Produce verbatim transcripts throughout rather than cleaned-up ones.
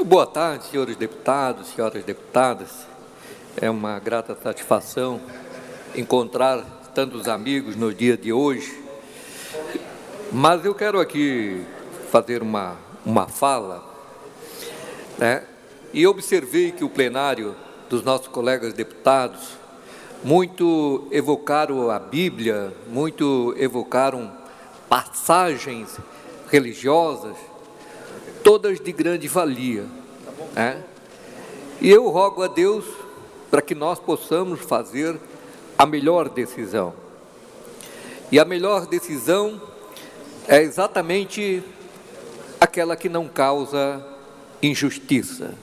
Boa tarde, senhores deputados, senhoras deputadas. É uma grata satisfação encontrar tantos amigos no dia de hoje. Mas eu quero aqui fazer uma, uma fala, né? E observei que o plenário dos nossos colegas deputados muito evocaram a Bíblia, muito evocaram passagens religiosas, todas de grande valia, né? E eu rogo a Deus para que nós possamos fazer a melhor decisão. E a melhor decisão é exatamente aquela que não causa injustiça.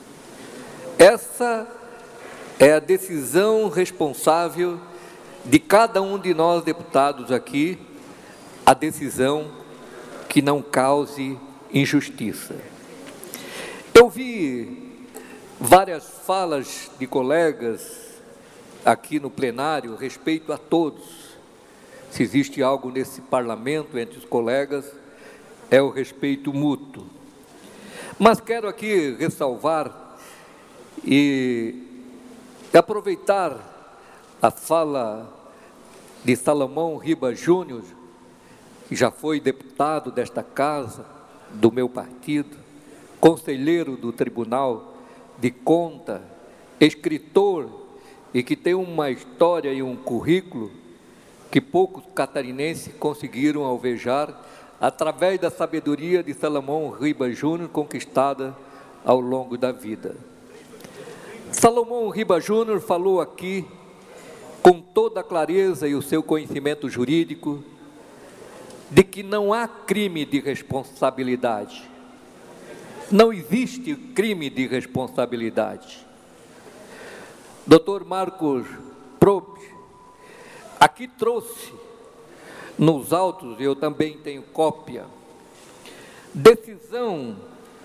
Essa é a decisão responsável de cada um de nós deputados aqui, a decisão que não cause injustiça. Eu vi várias falas de colegas aqui no plenário, respeito a todos. Se existe algo nesse parlamento entre os colegas, é o respeito mútuo. Mas quero aqui ressalvar e aproveitar a fala de Salomão Ribas Júnior, que já foi deputado desta casa, do meu partido, conselheiro do Tribunal de Contas, escritor e que tem uma história e um currículo que poucos catarinenses conseguiram alvejar através da sabedoria de Salomão Ribas Júnior, conquistada ao longo da vida. Salomão Ribas Júnior falou aqui, com toda a clareza e o seu conhecimento jurídico, de que não há crime de responsabilidade. Não existe crime de responsabilidade. doutor Marcos Probe, aqui trouxe nos autos, eu também tenho cópia, decisão,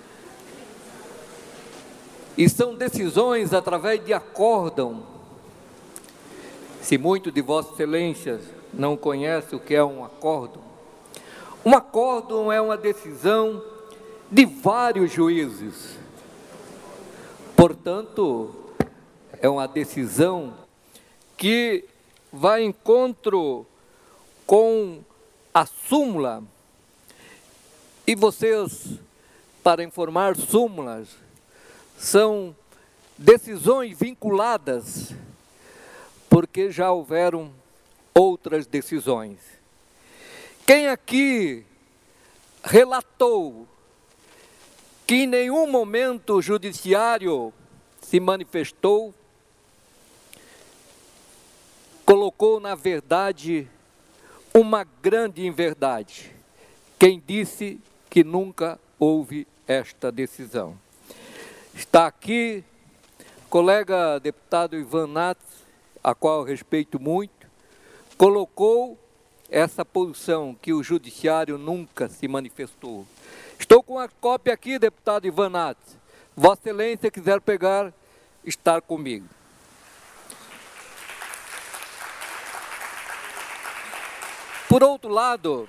e são decisões através de acórdão. Se muito de Vossa Excelência não conhece o que é um acórdão, um acórdão é uma decisão de vários juízes. Portanto, é uma decisão que vai em encontro com a súmula. E vocês, para informar, súmulas são decisões vinculadas, porque já houveram outras decisões. Quem aqui relatou que em nenhum momento o judiciário se manifestou, colocou na verdade uma grande inverdade. Quem disse que nunca houve esta decisão? Está aqui o colega deputado Ivan Nats, a qual eu respeito muito, colocou essa posição, que o judiciário nunca se manifestou. Estou com a cópia aqui, deputado Ivan Nats. Vossa Excelência quiser pegar, estar comigo. Por outro lado,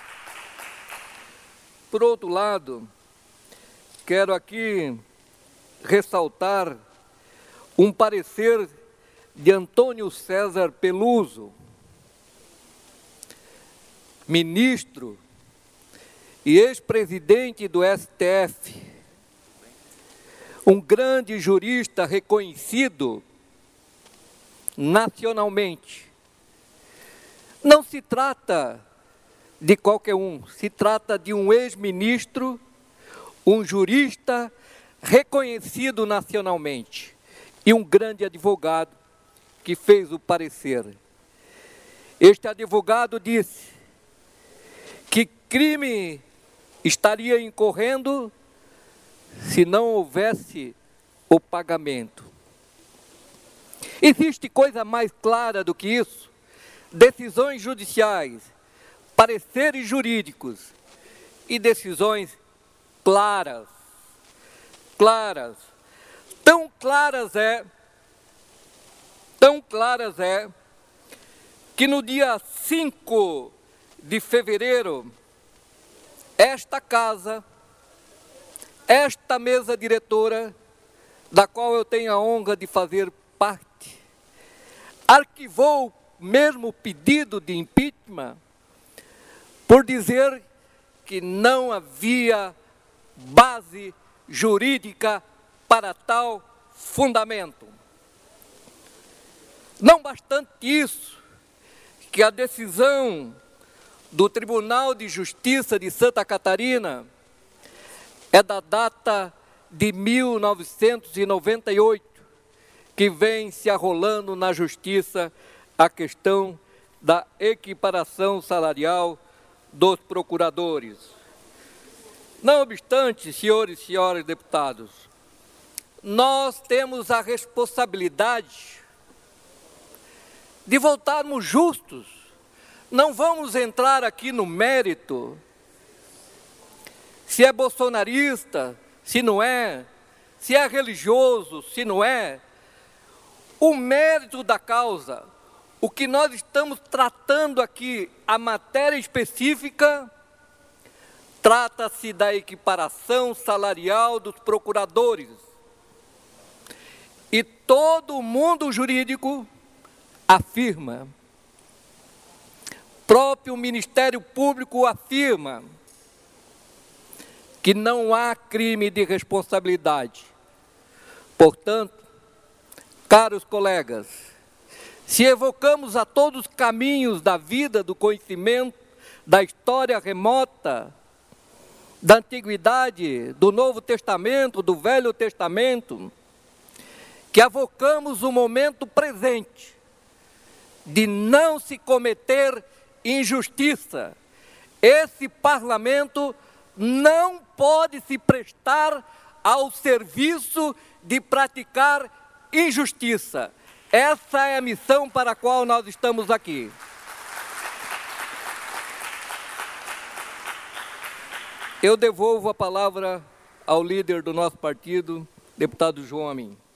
por outro lado, quero aqui ressaltar um parecer de Antônio César Peluso, ministro e ex-presidente do S T F, um grande jurista reconhecido nacionalmente. Não se trata de qualquer um, se trata de um ex-ministro, um jurista reconhecido nacionalmente e um grande advogado que fez o parecer. Este advogado disse que crime estaria incorrendo se não houvesse o pagamento. Existe coisa mais clara do que isso? Decisões judiciais, pareceres jurídicos e decisões claras, claras, tão claras é, tão claras é, que no dia cinco de fevereiro, esta casa esta mesa diretora, da qual eu tenho a honra de fazer parte, arquivou mesmo o pedido de impeachment por dizer que não havia base jurídica para tal fundamento. Não bastante isso, que a decisão do Tribunal de Justiça de Santa Catarina é da data de mil novecentos e noventa e oito, que vem se arrolando na Justiça a questão da equiparação salarial dos procuradores. Não obstante, senhores e senhoras deputados, nós temos a responsabilidade de voltarmos justos. Não vamos entrar aqui no mérito, se é bolsonarista, se não é, se é religioso, se não é. O mérito da causa, o que nós estamos tratando aqui, a matéria específica, trata-se da equiparação salarial dos procuradores. E todo o mundo jurídico afirma, próprio Ministério Público afirma, que não há crime de responsabilidade. Portanto, caros colegas, se evocamos a todos os caminhos da vida, do conhecimento, da história remota, da antiguidade, do Novo Testamento, do Velho Testamento, que avocamos o momento presente de não se cometer injustiça, esse parlamento não pode se prestar ao serviço de praticar injustiça. Essa é a missão para a qual nós estamos aqui. Eu devolvo a palavra ao líder do nosso partido, deputado João Amin.